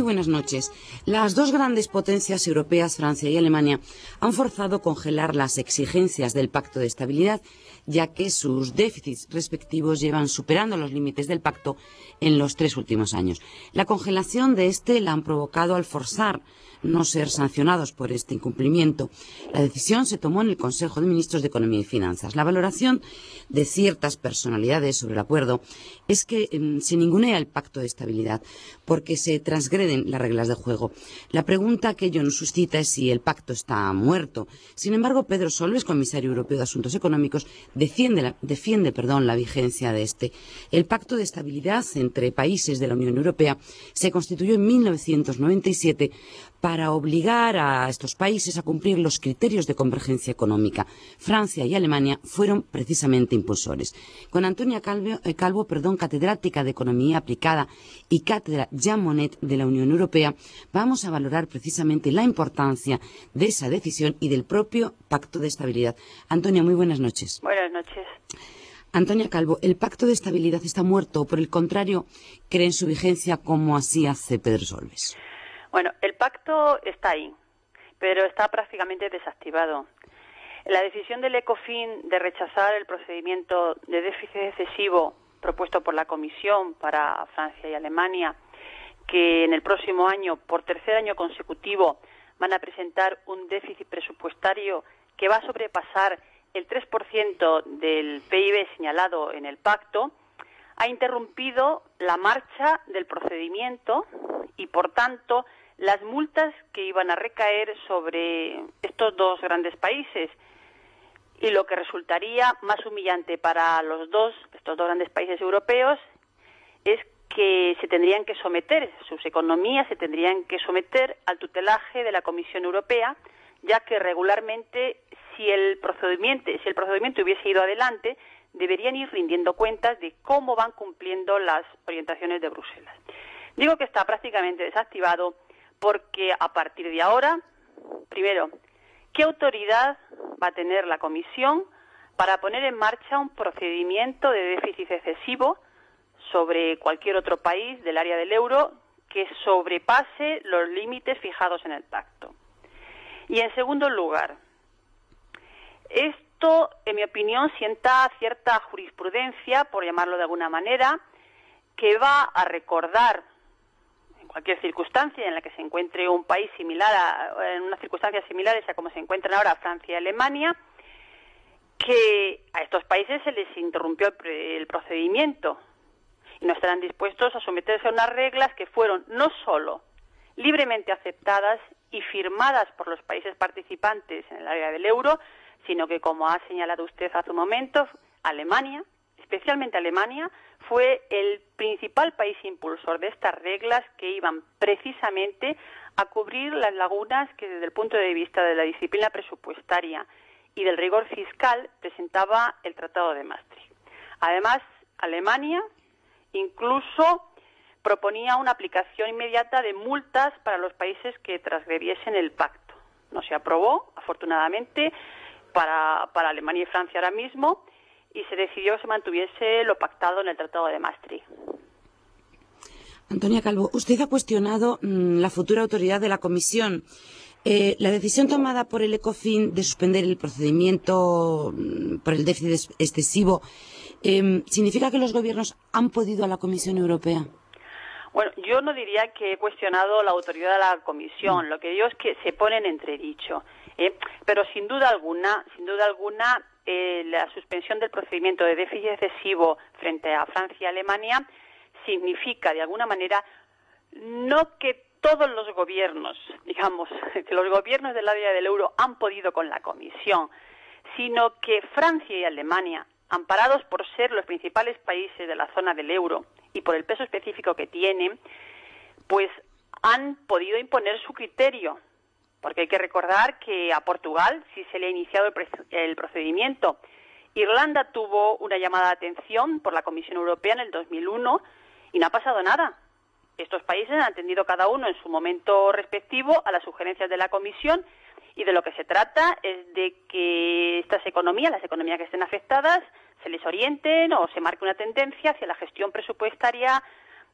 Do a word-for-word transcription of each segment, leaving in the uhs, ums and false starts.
buenas noches. Las dos grandes potencias europeas, Francia y Alemania, han forzado congelar las exigencias del Pacto de Estabilidad, ya que sus déficits respectivos llevan superando los límites del pacto en los tres últimos años. La congelación de este la han provocado al forzar no ser sancionados por este incumplimiento. La decisión se tomó en el Consejo de Ministros de Economía y Finanzas. La valoración de ciertas personalidades sobre el acuerdo es que eh, se ningunea el Pacto de Estabilidad porque se transgreden las reglas de juego. La pregunta que ello nos suscita es si el pacto está muerto. Sin embargo, Pedro Solbes, comisario europeo de Asuntos Económicos, defiende, la, defiende perdón, la vigencia de este. El Pacto de Estabilidad entre países de la Unión Europea se constituyó en mil novecientos noventa y siete para obligar a estos países a cumplir los criterios de convergencia económica. Francia y Alemania fueron precisamente impulsores. Con Antonia Calvo, eh, Calvo perdón, catedrática de Economía Aplicada y cátedra Jean Monnet de la Unión Europea, vamos a valorar precisamente la importancia de esa decisión y del propio Pacto de Estabilidad. Antonia, muy buenas noches. Buenas noches. Antonia Calvo, ¿el Pacto de Estabilidad está muerto o, por el contrario, cree en su vigencia como así hace Pedro Solbes? Bueno, el pacto está ahí, pero está prácticamente desactivado. La decisión del ECOFIN de rechazar el procedimiento de déficit excesivo propuesto por la Comisión para Francia y Alemania, que en el próximo año, por tercer año consecutivo, van a presentar un déficit presupuestario que va a sobrepasar el tres por ciento del P I B señalado en el pacto, ha interrumpido la marcha del procedimiento y, por tanto, las multas que iban a recaer sobre estos dos grandes países. Y lo que resultaría más humillante para los dos, estos dos grandes países europeos, es que se tendrían que someter, sus economías se tendrían que someter al tutelaje de la Comisión Europea, ya que regularmente, si el procedimiento, si el procedimiento hubiese ido adelante, deberían ir rindiendo cuentas de cómo van cumpliendo las orientaciones de Bruselas. Digo que está prácticamente desactivado porque a partir de ahora, primero, ¿qué autoridad va a tener la Comisión para poner en marcha un procedimiento de déficit excesivo sobre cualquier otro país del área del euro que sobrepase los límites fijados en el pacto? Y en segundo lugar, esto, en mi opinión, sienta cierta jurisprudencia, por llamarlo de alguna manera, que va a recordar en cualquier circunstancia en la que se encuentre un país similar, a, en unas circunstancias similares a como se encuentran ahora Francia y Alemania, que a estos países se les interrumpió el, el procedimiento y no estarán dispuestos a someterse a unas reglas que fueron no solo libremente aceptadas y firmadas por los países participantes en el área del euro, sino que, como ha señalado usted hace un momento, Alemania, especialmente Alemania, fue el principal país impulsor de estas reglas que iban precisamente a cubrir las lagunas que, desde el punto de vista de la disciplina presupuestaria y del rigor fiscal, presentaba el Tratado de Maastricht. Además, Alemania incluso proponía una aplicación inmediata de multas para los países que transgrediesen el pacto. No se aprobó, afortunadamente, para, para Alemania y Francia ahora mismo, y se decidió que se mantuviese lo pactado en el Tratado de Maastricht. Antonia Calvo, usted ha cuestionado mmm, la futura autoridad de la Comisión. Eh, la decisión tomada por el ECOFIN de suspender el procedimiento mmm, por el déficit excesivo, eh, ¿significa que los gobiernos han podido a la Comisión Europea? Bueno, yo no diría que he cuestionado la autoridad de la Comisión. Mm. Lo que digo es que se pone en entredicho. ¿eh? Pero sin duda alguna, sin duda alguna, eh, la suspensión del procedimiento de déficit excesivo frente a Francia y Alemania significa, de alguna manera, no que todos los gobiernos, digamos, que los gobiernos del área del euro han podido con la Comisión, sino que Francia y Alemania, amparados por ser los principales países de la zona del euro y por el peso específico que tienen, pues han podido imponer su criterio. Porque hay que recordar que a Portugal sí se le ha iniciado el procedimiento. Irlanda tuvo una llamada de atención por la Comisión Europea en el dos mil uno y no ha pasado nada. Estos países han atendido cada uno en su momento respectivo a las sugerencias de la Comisión, y de lo que se trata es de que estas economías, las economías que estén afectadas, se les orienten o se marque una tendencia hacia la gestión presupuestaria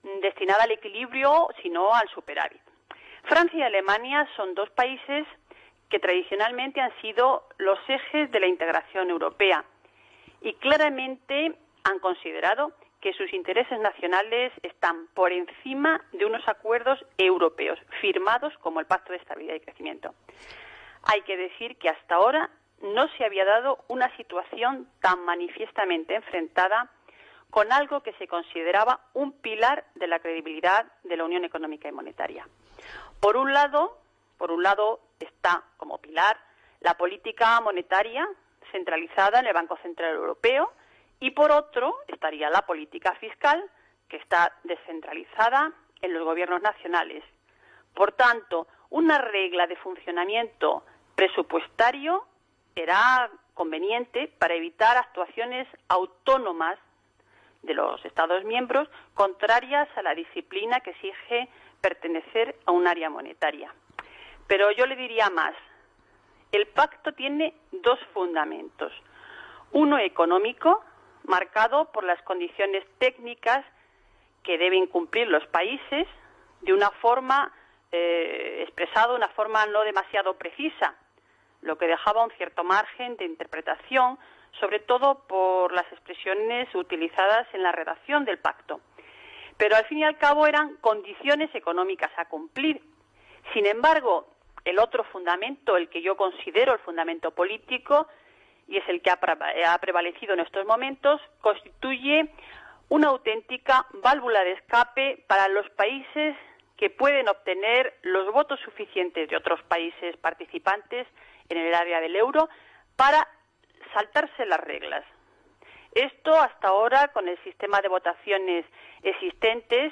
destinada al equilibrio, sino al superávit. Francia y Alemania son dos países que tradicionalmente han sido los ejes de la integración europea y claramente han considerado que sus intereses nacionales están por encima de unos acuerdos europeos firmados como el Pacto de Estabilidad y Crecimiento. Hay que decir que hasta ahora no se había dado una situación tan manifiestamente enfrentada con algo que se consideraba un pilar de la credibilidad de la Unión Económica y Monetaria. Por un lado, por un lado está como pilar la política monetaria centralizada en el Banco Central Europeo y por otro estaría la política fiscal que está descentralizada en los gobiernos nacionales. Por tanto, una regla de funcionamiento presupuestario era conveniente para evitar actuaciones autónomas de los Estados miembros contrarias a la disciplina que exige pertenecer a un área monetaria. Pero yo le diría más. El pacto tiene dos fundamentos. Uno económico, marcado por las condiciones técnicas que deben cumplir los países de una forma, eh, expresado de una forma no demasiado precisa, lo que dejaba un cierto margen de interpretación, sobre todo por las expresiones utilizadas en la redacción del pacto. Pero al fin y al cabo eran condiciones económicas a cumplir. Sin embargo, el otro fundamento, el que yo considero el fundamento político, y es el que ha prevalecido en estos momentos, constituye una auténtica válvula de escape para los países que pueden obtener los votos suficientes de otros países participantes en el área del euro para saltarse las reglas. Esto hasta ahora, con el sistema de votaciones existentes,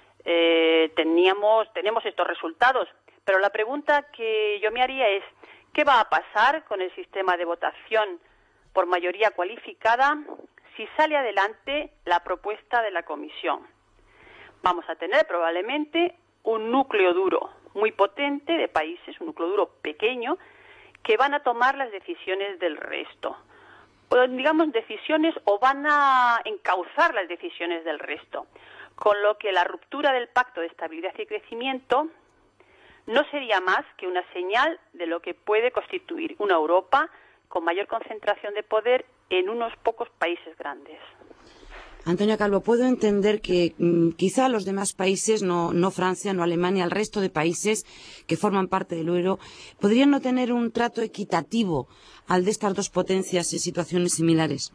eh, teníamos, tenemos estos resultados. Pero la pregunta que yo me haría es, ¿qué va a pasar con el sistema de votación por mayoría cualificada si sale adelante la propuesta de la Comisión? Vamos a tener probablemente un núcleo duro muy potente de países, un núcleo duro pequeño, que van a tomar las decisiones del resto. O, digamos, decisiones o van a encauzar las decisiones del resto. Con lo que la ruptura del Pacto de Estabilidad y Crecimiento no sería más que una señal de lo que puede constituir una Europa con mayor concentración de poder en unos pocos países grandes. Antonio Calvo, puedo entender que mmm, quizá los demás países, no, no Francia, no Alemania, el resto de países que forman parte del euro, podrían no tener un trato equitativo al de estas dos potencias en situaciones similares.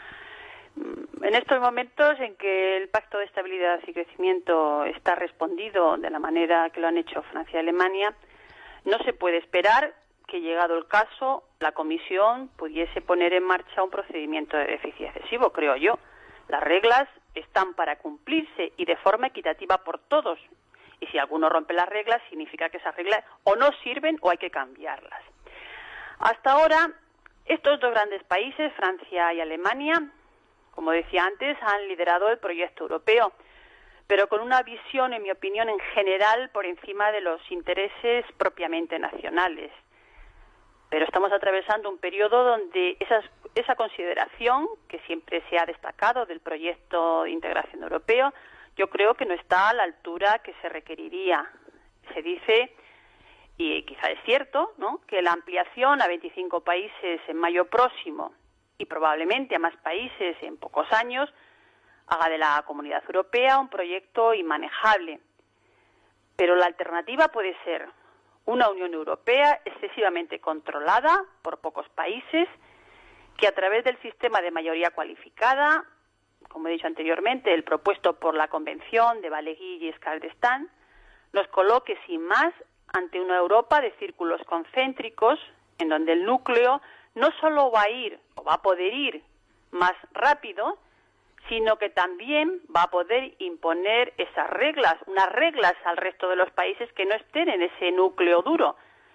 En estos momentos en que el Pacto de Estabilidad y Crecimiento está respondido de la manera que lo han hecho Francia y Alemania, no se puede esperar que, llegado el caso, la Comisión pudiese poner en marcha un procedimiento de déficit excesivo, creo yo. Las reglas están para cumplirse y de forma equitativa por todos. Y si alguno rompe las reglas, significa que esas reglas o no sirven o hay que cambiarlas. Hasta ahora, estos dos grandes países, Francia y Alemania, como decía antes, han liderado el proyecto europeo, pero con una visión, en mi opinión, en general, por encima de los intereses propiamente nacionales. Pero estamos atravesando un periodo donde esas, esa consideración, que siempre se ha destacado del proyecto de integración europeo, yo creo que no está a la altura que se requeriría. Se dice, y quizá es cierto, ¿no?, que la ampliación a veinticinco países en mayo próximo y probablemente a más países en pocos años, haga de la Comunidad Europea un proyecto inmanejable. Pero la alternativa puede ser una Unión Europea excesivamente controlada por pocos países, que a través del sistema de mayoría cualificada, como he dicho anteriormente, el propuesto por la Convención de Balegui y Giscard d'Estaing, nos coloque sin más ante una Europa de círculos concéntricos, en donde el núcleo no solo va a ir o va a poder ir más rápido, sino que también va a poder imponer esas reglas, unas reglas al resto de los países que no estén en ese núcleo duro.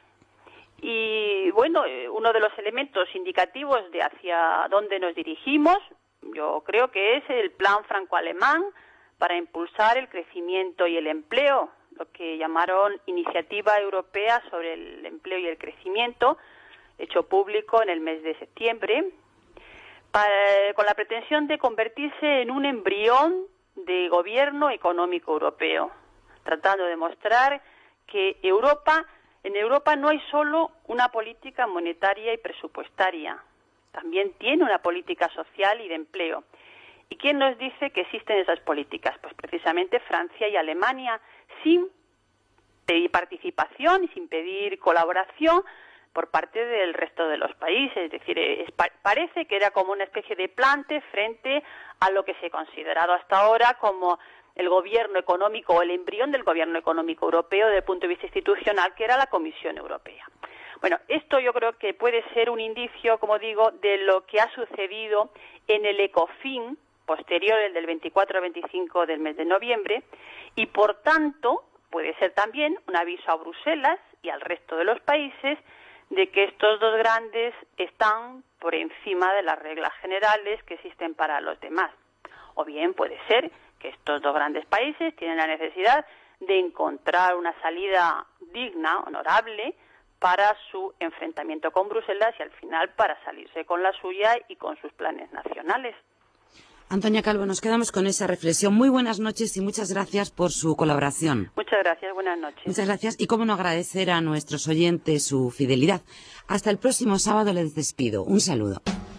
Y bueno, uno de los elementos indicativos de hacia dónde nos dirigimos, yo creo que es el plan franco-alemán para impulsar el crecimiento y el empleo, lo que llamaron Iniciativa Europea sobre el Empleo y el Crecimiento, hecho público en el mes de septiembre, para, con la pretensión de convertirse en un embrión de gobierno económico europeo, tratando de mostrar que Europa, en Europa no hay solo una política monetaria y presupuestaria, también tiene una política social y de empleo. ¿Y quién nos dice que existen esas políticas? Pues precisamente Francia y Alemania, sin pedir participación y sin pedir colaboración por parte del resto de los países. Es decir, es, parece que era como una especie de plante frente a lo que se ha considerado hasta ahora como el gobierno económico o el embrión del gobierno económico europeo desde el punto de vista institucional, que era la Comisión Europea. Bueno, esto yo creo que puede ser un indicio, como digo, de lo que ha sucedido en el ECOFIN posterior, el del veinticuatro al veinticinco del mes de noviembre, y por tanto puede ser también un aviso a Bruselas y al resto de los países de que estos dos grandes están por encima de las reglas generales que existen para los demás. O bien puede ser que estos dos grandes países tienen la necesidad de encontrar una salida digna, honorable, para su enfrentamiento con Bruselas y al final para salirse con la suya y con sus planes nacionales. Antonia Calvo, nos quedamos con esa reflexión. Muy buenas noches y muchas gracias por su colaboración. Muchas gracias, buenas noches. Muchas gracias y cómo no agradecer a nuestros oyentes su fidelidad. Hasta el próximo sábado les despido. Un saludo.